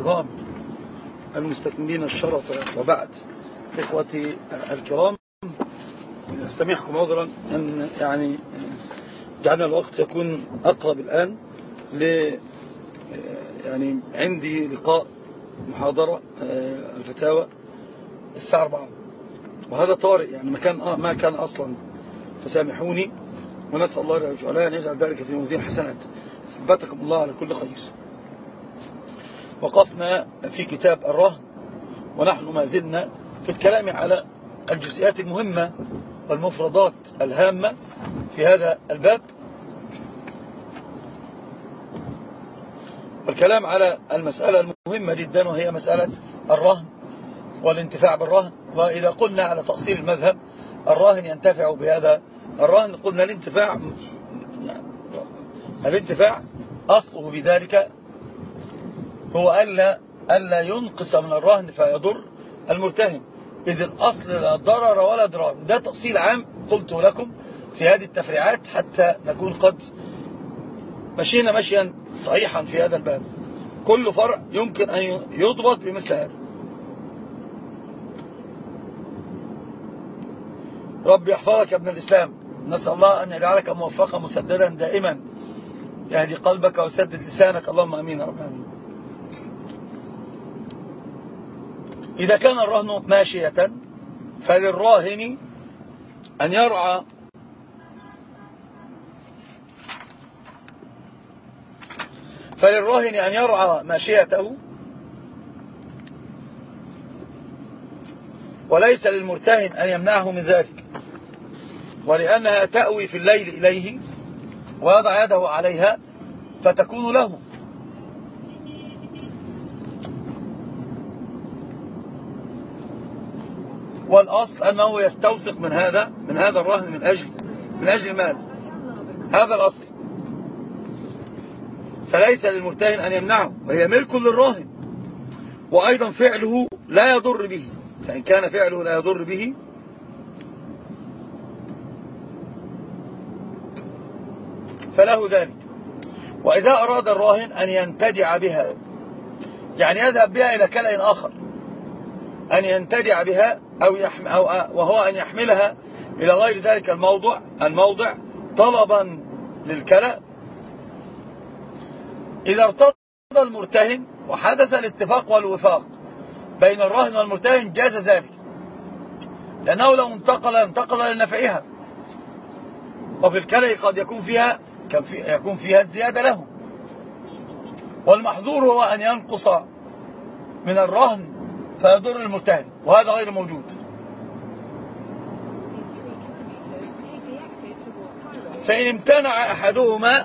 الكرام المستكملين الشرف، وبعد. إخوتي الكرام، استميحكم عذرا أن يعني جعلنا الوقت يكون أقرب الآن يعني عندي لقاء محاضرة الفتاوى الساعة 4، وهذا طارئ يعني ما كان أصلا، فسامحوني، ونسأل الله أن يجعل ذلك في موازين حسنات. ثبتكم الله على كل خير. وقفنا في كتاب الرهن، ونحن ما زلنا في الكلام على الجزئيات المهمة والمفردات الهامة في هذا الباب، والكلام على المسألة المهمة جدا، وهي مسألة الرهن والانتفاع بالرهن. وإذا قلنا على تأصيل المذهب الراهن ينتفع بهذا الرهن، قلنا الانتفاع أصله بذلك هو ألا ينقص من الرهن فيضر المرتهن، إذ الأصل لا ضرر ولا ضرار. ده تأصيل عام قلت لكم في هذه التفريعات حتى نكون قد مشينا مشيا صحيحا في هذا الباب. كل فرع يمكن أن يضبط بمثل هذا. رب يحفظك يا ابن الإسلام، نسأل الله أن يجعلك موفقا مسددا دائما، يهدي قلبك ويسدد لسانك، اللهم أمين يا رب العالمين. إذا كان الرهن ماشية فللراهن أن يرعى ماشيته، وليس للمرتهن أن يمنعه من ذلك، ولأنها تأوي في الليل إليه ويضع يده عليها فتكون له. والأصل أنه يستوثق من هذا الرهن من أجل المال، هذا الأصل. فليس للمرتهن أن يمنعه، وهي ملك للراهن، وأيضا فعله لا يضر به، فإن كان فعله لا يضر به فله ذلك. وإذا أراد الراهن أن ينتدع بها، يعني يذهب بها إلى كلأ آخر، أن ينتدع بها وهو أن يحملها إلى غير ذلك الموضع طلبا للكلأ، إذا ارتضى المرتهن وحدث الاتفاق والوفاق بين الراهن والمرتهن جاز ذلك، لأنه لو انتقل لنفعها، وفي الكلأ قد يكون فيها الزيادة له. والمحظور هو أن ينقص من الرهن فيضر المرتهن، وهذا غير موجود. فإن امتنع أحدهما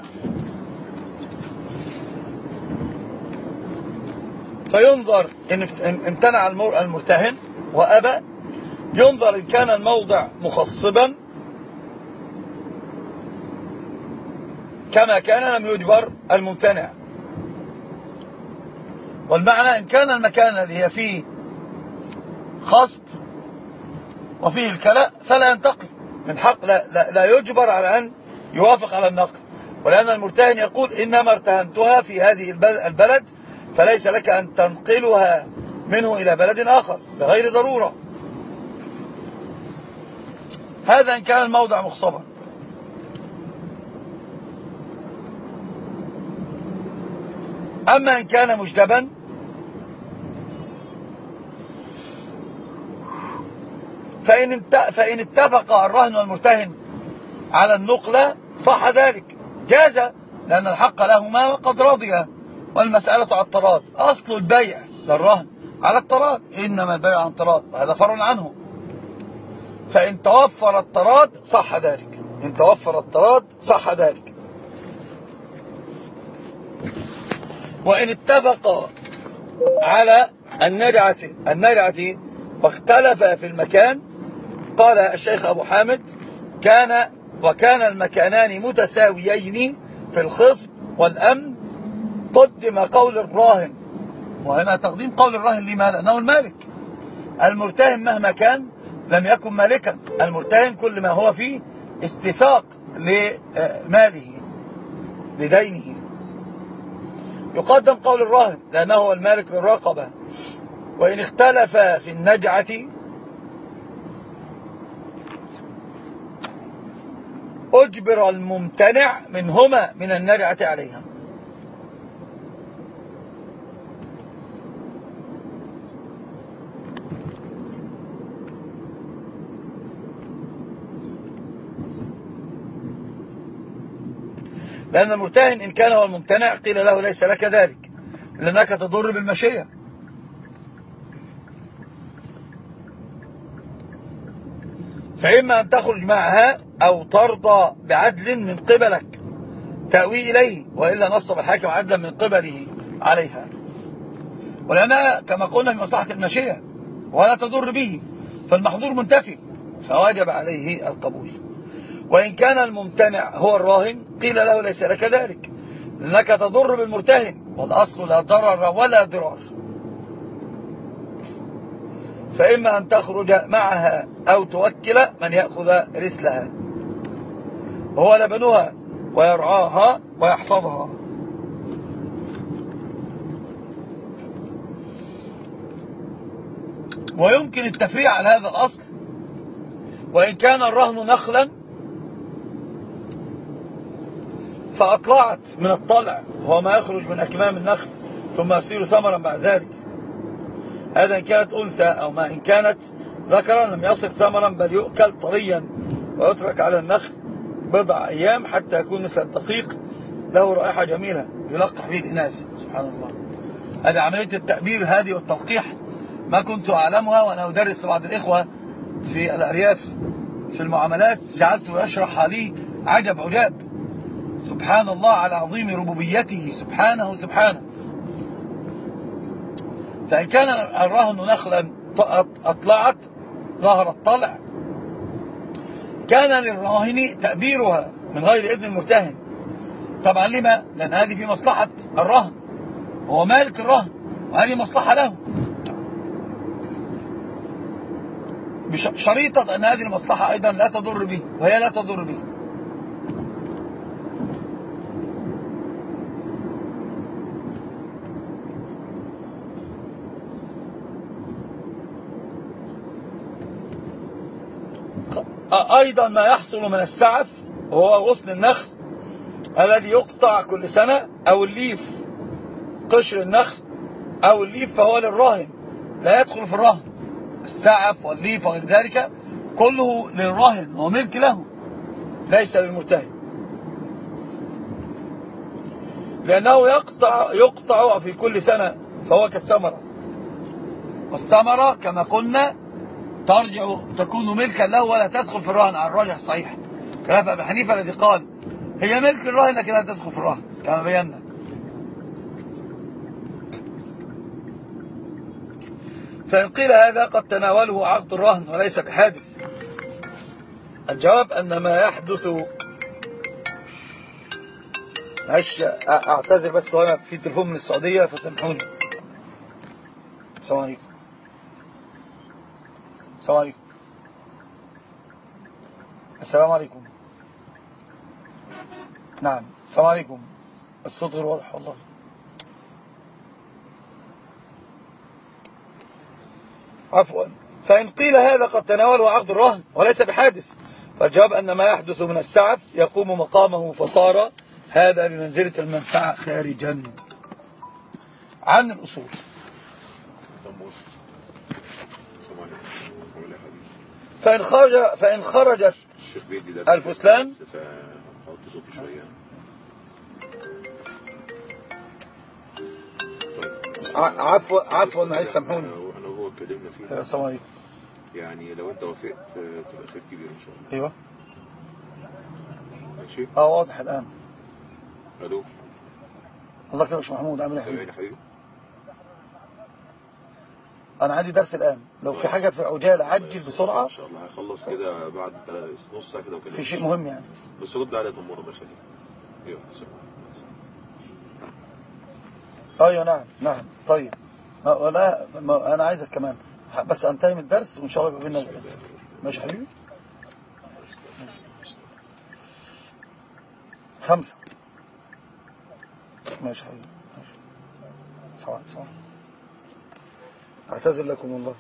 فينظر، إن امتنع المرتهن وأبى، ينظر إن كان الموضع مخصبا كما كان لم يجبر الممتنع. والمعنى إن كان المكان الذي هي فيه خصب وفيه الكلأ فلا ينتقل من حق، لا يجبر على أن يوافق على النقل، ولأن المرتهن يقول إنما ارتهنتها في هذه البلد، فليس لك أن تنقلها منه إلى بلد آخر بغير ضرورة. هذا إن كان الموضع مخصبا. أما إن كان مجدبا فإن اتفق الرهن والمرتهن على النقلة صح ذلك، جاز، لأن الحق لهما وقد رضيا، والمسألة على التراض. أصل البيع للرهن على التراض، إنما البيع عن تراض، وهذا فرع عنه. فإن توفر التراض صح ذلك، وإن اتفق على النرعة واختلف في المكان، قال الشيخ أبو حامد وكان المكانان متساويين في الخصب والأمن، قدم قول الراهن. وهنا تقديم قول الراهن لما؟ لأنه المالك. المرتهن مهما كان لم يكن مالكا، المرتهن كل ما هو فيه استيثاق لماله لدينه. يقدم قول الراهن لأنه هو المالك للرقبة. وإن اختلف في النجعة أجبر الممتنع منهما من النجعة عليها. لأن المرتهن إن كان هو الممتنع قيل له ليس لك ذلك لأنك تضر بالمشية. فإما أن تخرج معها أو ترضى بعدل من قبلك تأوي إليه، وإلا نصب الحاكم عدلا من قبله عليها، ولأنها كما قلنا في مصلحة المشية ولا تضر به، فالمحظور منتفي فواجب عليه القبول. وإن كان الممتنع هو الراهن قيل له ليس لك ذلك لأنك تضر بالمرتهن، والأصل لا ضرر ولا ضرار. فإما أن تخرج معها أو توكل من يأخذ رسلها وهو لبنها ويرعاها ويحفظها. ويمكن التفريع على هذا الأصل. وإن كان الرهن نخلا فأطلعت من الطلع وهو ما يخرج من أكمام النخل ثم يصير ثمرا بعد ذلك، هذا إن كانت أنثى، أو ما إن كانت ذكرا لم يصل ثمرا بل يؤكل طريا ويترك على النخل بضع أيام حتى يكون مثل الدقيق له رائحة جميلة يلقح به الإناث. سبحان الله. هذه عملية التأبير هذه والتلقيح ما كنت أعلمها وأنا أدرس لبعض الإخوة في الأرياف في المعاملات، جعلته يشرح لي عجب عجاب. سبحان الله على عظيم ربوبيته سبحانه. فإن كان الرهن نخلا أطلعت ظهر الطلع كان للراهن تأبيرها من غير إذن المرتهن. طبعا لما؟ لأن هذه في مصلحة الرهن، هو مالك الرهن وهذه مصلحة له، بشريطة أن هذه المصلحة أيضا لا تضر به وهي لا تضر به. أيضا ما يحصل من السعف وهو غصن النخل الذي يقطع كل سنة، أو الليف قشر النخل أو الليف، فهو للراهن لا يدخل في الرهن. السعف والليف وغير ذلك كله للراهن وملك له ليس للمرتهن، لأنه يقطع في كل سنة فهو كالثمرة، والثمرة كما قلنا تكون ملكا له ولا تدخل في الرهن على الراجح الصحيح، خلاف أبي حنيفة الذي قال هي ملك الراهن لكن لا تدخل في الرهن كما بينا. فإن قيل هذا قد تناوله عقد الرهن وليس بحادث، الجواب أن ما يحدث. معلش أعتذر بس وأنا في تليفون من السعودية فسامحوني. السلام عليكم. السلام عليكم. السلام عليكم. نعم السلام عليكم. الصوت غير واضح والله. عفوا. فإن قيل هذا قد تناوله عقد الرهن وليس بحادث، فالجواب أن ما يحدث من السعف يقوم مقامه، فصار هذا بمنزلة المنفعة خارجا عن الأصول. فإن خرجت الفسلان عفوا معلش سامحوني. انا وهو اتكلمنا فيها. السلام عليكم. يعني لو انت وافقت تبقى خير كبير ان شاء الله. ايوه ماشي. واضح الان. الو. الله يكرمك يا محمود، عامل ايه يا حبيبي؟ انا عندي درس الان، لو في حاجه في عجاله عجل بسرعه ان شاء الله هخلص كده بعد نص ساعه كده وكده. في شيء مهم يعني، بس رد عليا تمور الله يخليك. ايوه ايوه نعم طيب. انا عايزك كمان بس انتهي من الدرس وان شاء الله يبقى بينا الدرس. ماشي يا حبيبي. 5 ماشي يا حبيبي. سواء. اعتذر لكم الله.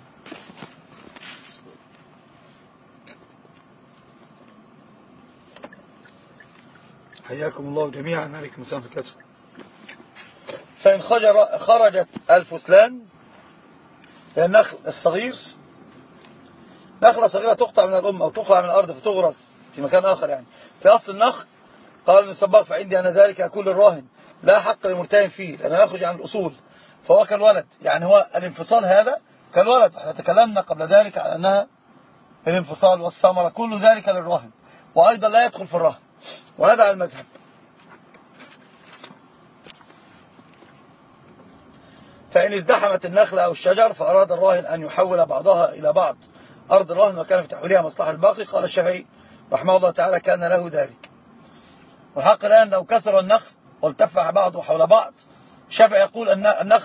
حياكم الله جميعا. عليكم السلام عليكم. فإن خرجت الفسلان هي النخل الصغير، نخلة صغيرة تقطع من الأم أو تقطع من الأرض فتغرس في مكان آخر، يعني في أصل النخل. قال ابن الصباغ فعندي أنا ذلك أكون الراهن لا حق لمرتهن فيه لأنه يخرج عن الأصول، فهو كالولد، يعني هو الانفصال هذا كالولد. احنا تكلمنا قبل ذلك على أنها الانفصال والثمرة كل ذلك للراهن، وأيضا لا يدخل في الرهن، وهذا على المذهب. فإن ازدحمت النخلة أو الشجر فأراد الراهن أن يحول بعضها إلى بعض أرض الراهن وكان في تحويلها مصلحة الباقي، قال الشافعي رحمه الله تعالى كان له ذلك. والحق الآن لو كسر النخل والتفع بعضه حول بعض، الشافعي يقول أن النخل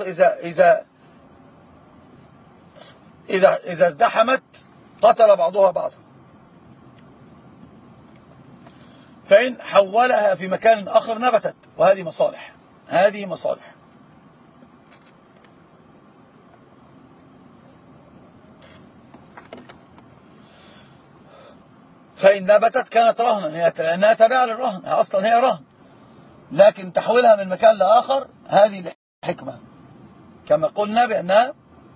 إذا ازدحمت قتل بعضها بعضا. فإن حولها في مكان آخر نبتت، وهذه مصالح، هذه مصالح. فإن نبتت كانت رهنا، لأنها تابعة للرهن، أصلا هي رهن، لكن تحويلها من مكان لآخر هذه الحكمة، كما قلنا بأنها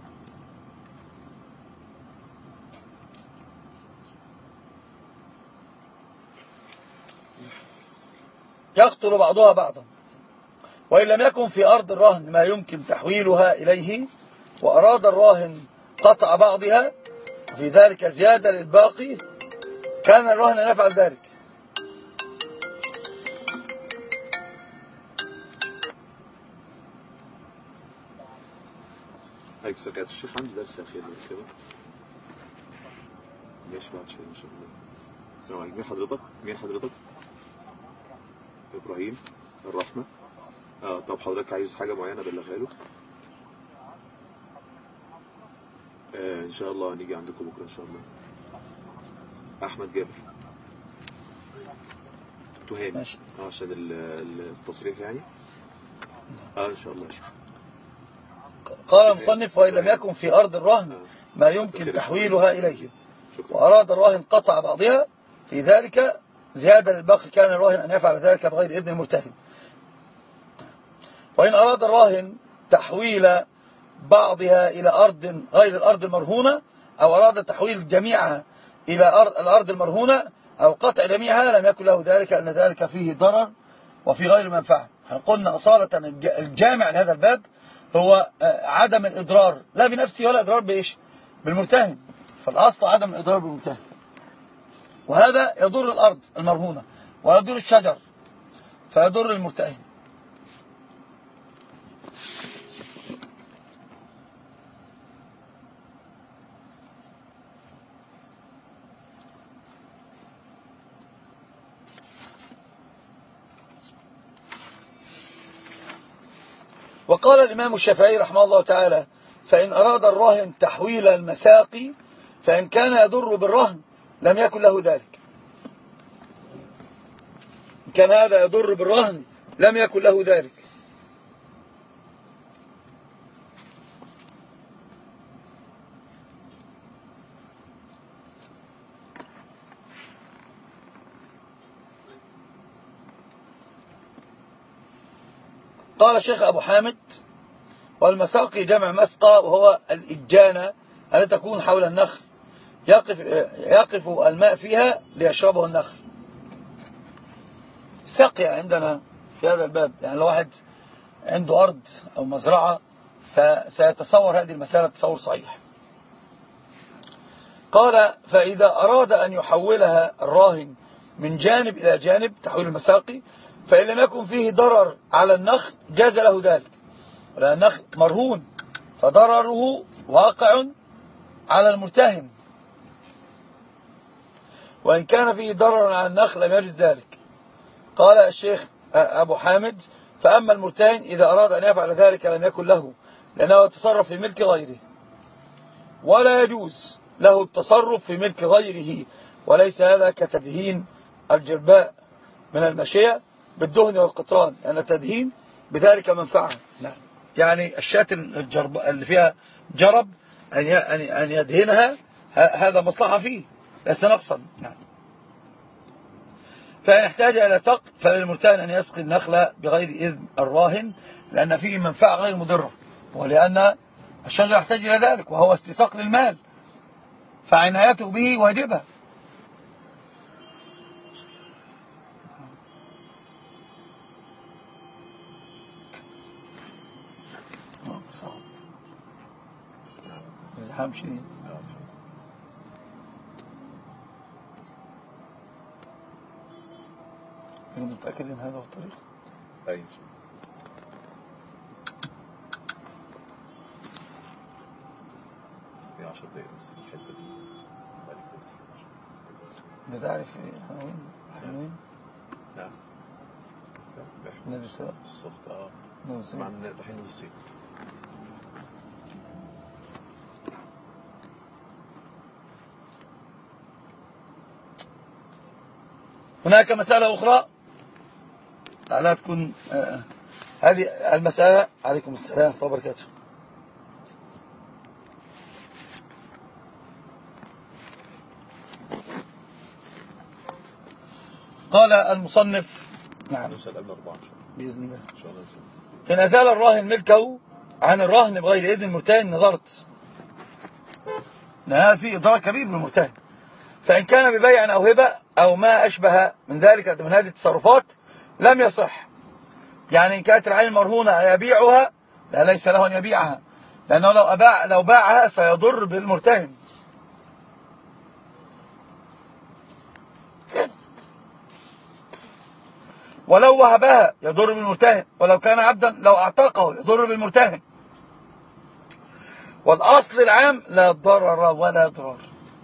يقتل بعضها بعضا. وإن لم يكن في أرض الرهن ما يمكن تحويلها إليه وأراد الراهن قطع بعضها في ذلك زيادة للباقي كان الراهن يفعل ذلك. هيك سكت الشيخ عندي درس أخير كده ماشي بعد شوية إن شاء الله. السلام عليكم. مين حضرتك؟ إبراهيم الرحمة. طب حضرتك عايز حاجة معينة بلغها له؟ إن شاء الله هنيجي عندكم بكرة إن شاء الله. أحمد جابر تهاني ماشي. عشان التصريح يعني. إن شاء الله. قال المصنف وإن لم يكن في أرض الرهن ما يمكن تحويلها إليه وأراد الراهن قطع بعضها في ذلك زيادة للباقي كان الراهن أن يفعل ذلك بغير إذن المرتهن. وإن أراد الراهن تحويل بعضها إلى أرض غير الأرض المرهونة أو أراد تحويل جميعها إلى الأرض المرهونة أو قطع جميعها لم يكن له ذلك، أن ذلك فيه ضرر وفي غير منفعة. قلنا أصالة الجامع لهذا الباب هو عدم الإضرار، لا بنفسه ولا إضرار بإيش؟ بالمرتهن. فالأصل عدم الإضرار بالمرتهن، وهذا يضر الأرض المرهونة ويضر الشجر فيضر المرتهن. وقال الإمام الشافعي رحمه الله تعالى فإن أراد الراهن تحويل المساقي فإن كان يضر بالرهن لم يكن له ذلك. إن كان هذا يضر بالرهن لم يكن له ذلك. قال الشيخ أبو حامد والمساقي جمع مسقى وهو الإجانة التي تكون حول النخل يقف الماء فيها ليشربه النخل. سقي عندنا في هذا الباب، يعني لو واحد عنده أرض أو مزرعة سيتصور هذه المسألة تصور صحيح. قال فإذا أراد أن يحولها الراهن من جانب إلى جانب تحويل المساقي فإن لم يكن فيه ضرر على النخل جاز له ذلك، لأن النخل مرهون فضرره واقع على المرتهن، وإن كان فيه ضرر على النخل لم يجوز ذلك. قال الشيخ أبو حامد فأما المرتهن إذا أراد أن يفعل ذلك لم يكن له، لأنه يتصرف في ملك غيره، ولا يجوز له التصرف في ملك غيره، وليس هذا كتدهين الجرباء من المشية بالدهن والقطران، لأن التدهين بذلك منفعة. نعم. يعني الشاة اللي فيها جرب أن يدهنها، هذا مصلحة فيه ليس نقصا. نعم. فإن احتاج إلى سقط فللمرتهن أن يسقي النخلة بغير إذن الراهن، لأن فيه منفعة غير مضرة، ولأن الشجر يحتاج إلى ذلك وهو استساق للمال، فعنايته به واجبة. ازدحام شديد. أنت متأكد أن هذا هو الطريق؟ أي في 10 دقايق بس الحتة دي بعد كده تسلم. أنت تعرف احنا وين؟ نعم. نادي السلام. الصفت نادي معنا رايحين نادي الصيف. هناك مسألة أخرى لعلها تكون هذه المسألة. عليكم السلام ورحمة الله وبركاته. قال المصنف نعم نسأل قبل 4 بإذن الله إن شاء الله. إن أزال الراهن ملكه عن الراهن بغير إذن المرتهن نظرت، هذا فيه إضرار كبير بالمرتهن. فإن كان ببيع أو هبة أو ما أشبه من ذلك من هذه التصرفات لم يصح. يعني إن كانت العين مرهونة يبيعها، لا ليس له أن يبيعها، لأنه لو باعها سيضر بالمرتهن. ولو وهبها يضر بالمرتهن، ولو كان عبدا لو اعتقه يضر بالمرتهن. والأصل العام لا ضرر ولا ضرار.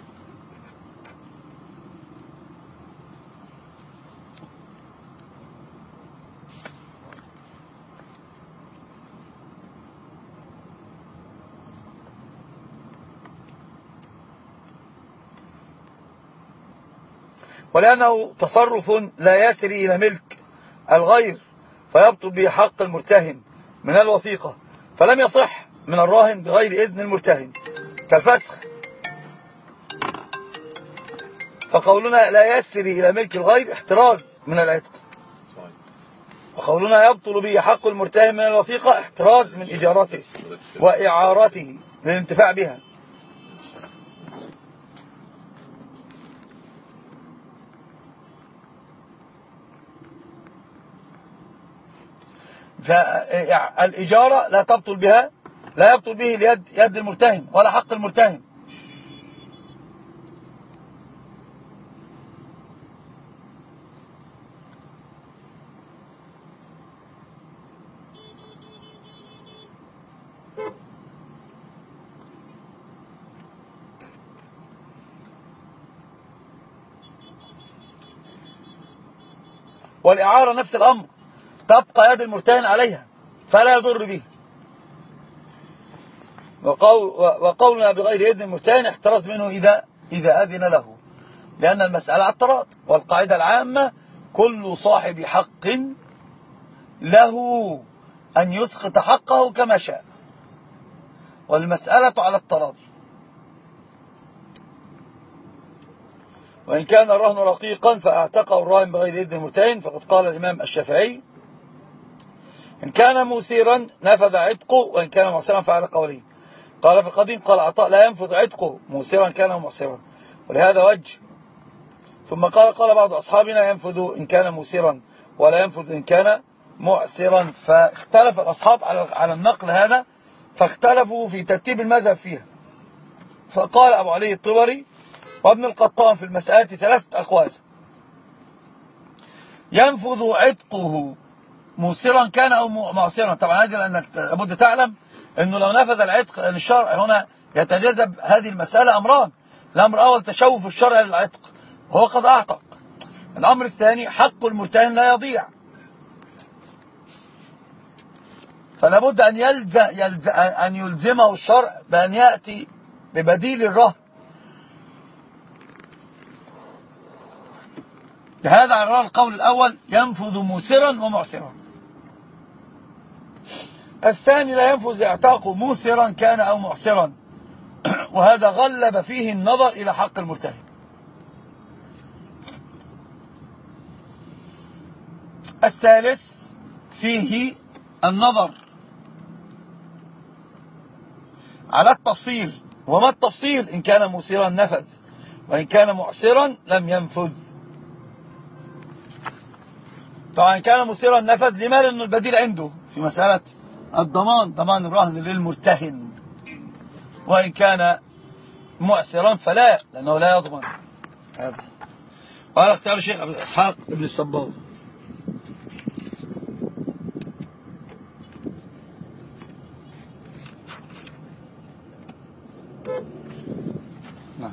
ولأنه تصرف لا يسري إلى ملك الغير فيبطل به حق المرتهن من الوثيقة، فلم يصح من الراهن بغير إذن المرتهن كالفسخ. فقولنا لا يسري إلى ملك الغير احتراز من العتق، وقولنا يبطل به حق المرتهن من الوثيقة احتراز من إجارته وإعارته للانتفاع بها. فالإجارة لا تبطل بها، لا يبطل به يد المرتهن ولا حق المرتهن. والإعارة نفس الأمر، تبقى يد المرتهن عليها فلا يضر به. وقولنا بغير إذن المرتهن احترز منه إذا أذن له، لأن المسألة على التراض، والقاعدة العامة كل صاحب حق له أن يسقط حقه كما شاء، والمسألة على التراضي. وإن كان الرهن رقيقا فاعتقه الراهن بغير إذن المرتهن، فقد قال الإمام الشافعي إن كان موسيرا نفذ عتقه، وإن كان معسرا فعل قولين. قال في القديم قال عطاء لا ينفذ عتقه موسرا كان معسرا، ولهذا وجه. ثم قال بعض أصحابنا ينفذ إن كان موسرا ولا ينفذ إن كان معسرا. فاختلف الأصحاب على النقل هذا، فاختلفوا في ترتيب المذهب فيها. فقال أبو علي الطبري وابن القطان في المسألة 3 أقوال: ينفذ عتقه موسرا كان أو معسرا. طبعا هذه لأنك لابد تعلم أنه لو نفذ العتق، لأن الشرع هنا يتجاذب هذه المسألة أمران: الأمر الأول تشوف الشرع للعتق وهو قد أعتق، الأمر الثاني حق المرتهن لا يضيع. فلابد أن يلزمه الشرع بأن يأتي ببديل الرهن. لهذا على القول الأول ينفذ موسرا ومعسرا. الثاني لا ينفذ اعتاقه موسرا كان أو معسرا، وهذا غلب فيه النظر إلى حق المرتهن. الثالث فيه النظر على التفصيل. وما التفصيل؟ إن كان موسرا نفذ، وإن كان معسرا لم ينفذ. طبعا إن كان موسرا نفذ لما؟ لأنه البديل عنده في مسألة الضمان، ضمان الرهن للمرتهن. وإن كان معسرا فلا، لأنه لا يضمن. هذا وهذا اختيار الشيخ أبو إسحاق ابن الصباغ. نعم.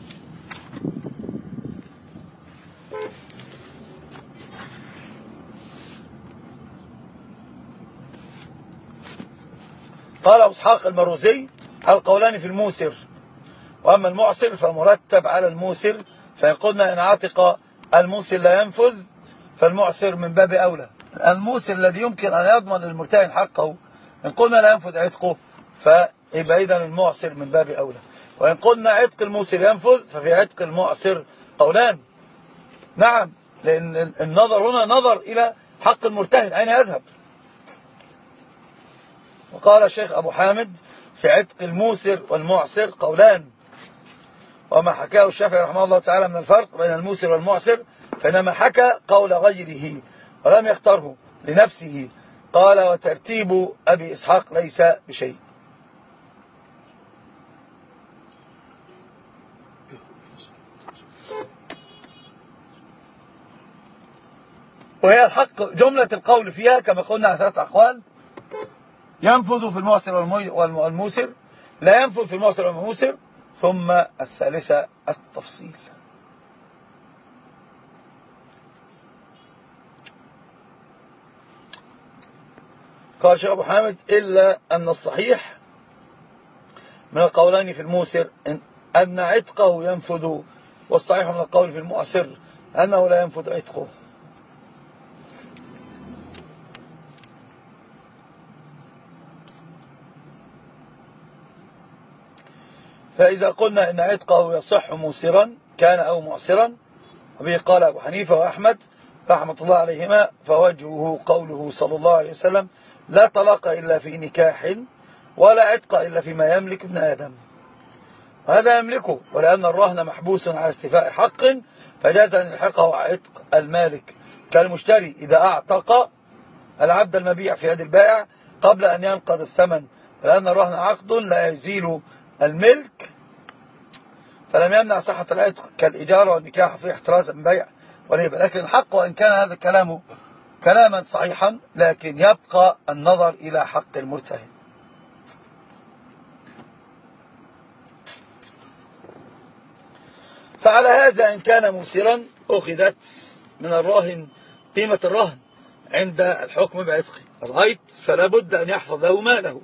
قال أبو إسحاق المروزي: القولان في الموسر، وأما المعسر فمرتب على الموسر، فإن قلنا إن عتق الموسر لا ينفذ فالمعسر من باب أولى. الموسر الذي يمكن أن يضمن للمرتهن حقه، إن قلنا لا ينفذ عتقه فيبقى إذن المعسر من باب أولى. وإن قلنا عتق الموسر ينفذ ففي عتق المعسر قولان. نعم، لأن النظر هنا نظر إلى حق المرتهن أين يذهب. وقال الشيخ أبو حامد: في عتق الموسر والمعسر قولان. وما حكاه الشافعي رحمه الله تعالى من الفرق بين الموسر والمعسر فإنما حكى قول غيره ولم يختاره لنفسه. قال: وترتيب أبي إسحاق ليس بشيء. وهي الحق جملة القول فيها كما قلنا 3 أقوال: ينفذ في المعسر والموسر، لا ينفذ في المعسر والموسر، ثم الثالثة التفصيل. قال الشيخ أبو حامد: إلا أن الصحيح من القولين في الموسر أن عتقه ينفذ، والصحيح من القول في المعسر أنه لا ينفذ عتقه. فإذا قلنا إن عتقه يصح موسرا كان أو معسرا، وبه قال أبو حنيفة وأحمد رحمة الله عليهما، فوجهه قوله صلى الله عليه وسلم: لا طلاق إلا في نكاح، ولا عتق إلا فيما يملك ابن آدم. وهذا يملكه، ولأن الرهن محبوس على استيفاء حق فجاز أن يلحقه عتق المالك، كالمشتري إذا أعتق العبد المبيع في يد البائع قبل أن ينقض الثمن، لأن الرهن عقد لا يزيل الملك فلم يمنع صحة العتق، كالإجارة والنكاح في احتراز من بيع والهبة. لكن الحق، وإن كان هذا الكلام كلاما صحيحا، لكن يبقى النظر إلى حق المرتهن. فعلى هذا إن كان موسرا أخذت من الراهن قيمة الرهن عند الحكم بعتقه. رأيت فلا بد أن يحفظ له ماله.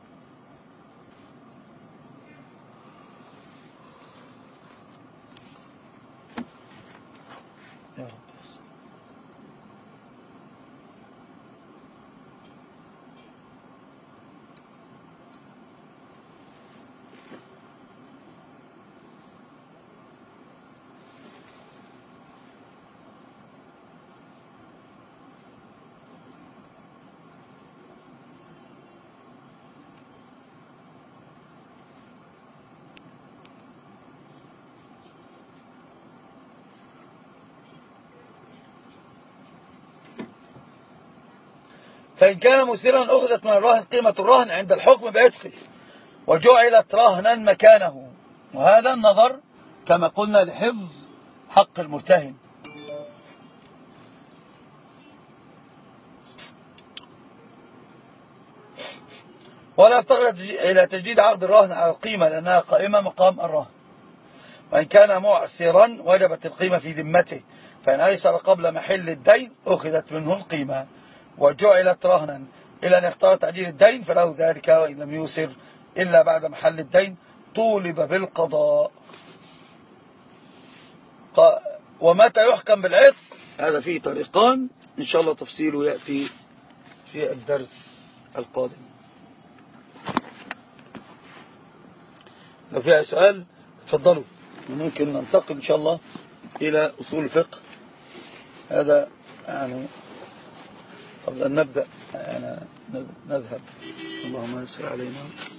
فإن كان مسيرا أخذت من الراهن قيمة الرهن عند الحكم بعتقه وجعلت رهنا مكانه، وهذا النظر كما قلنا لحفظ حق المرتهن. ولا يفتقر إلى تجديد عقد الرهن على القيمة لأنها قائمة مقام الرهن. وإن كان معسرا وجبت القيمة في ذمته، فإن أيسر قبل محل الدين أخذت منه القيمة وجعلت رهنا إلى أن يختار تعجيل الدين فله ذلك، وإن لم يوسر إلا بعد محل الدين طولب بالقضاء. ومتى يحكم بالعتق؟ هذا فيه طريقان إن شاء الله تفصيله يأتي في الدرس القادم. لو فيها سؤال اتفضلوا، ممكن ننتقل إن شاء الله إلى أصول الفقه. هذا يعني قبل أن نبدأ يعني نذهب. اللهم يسر علينا.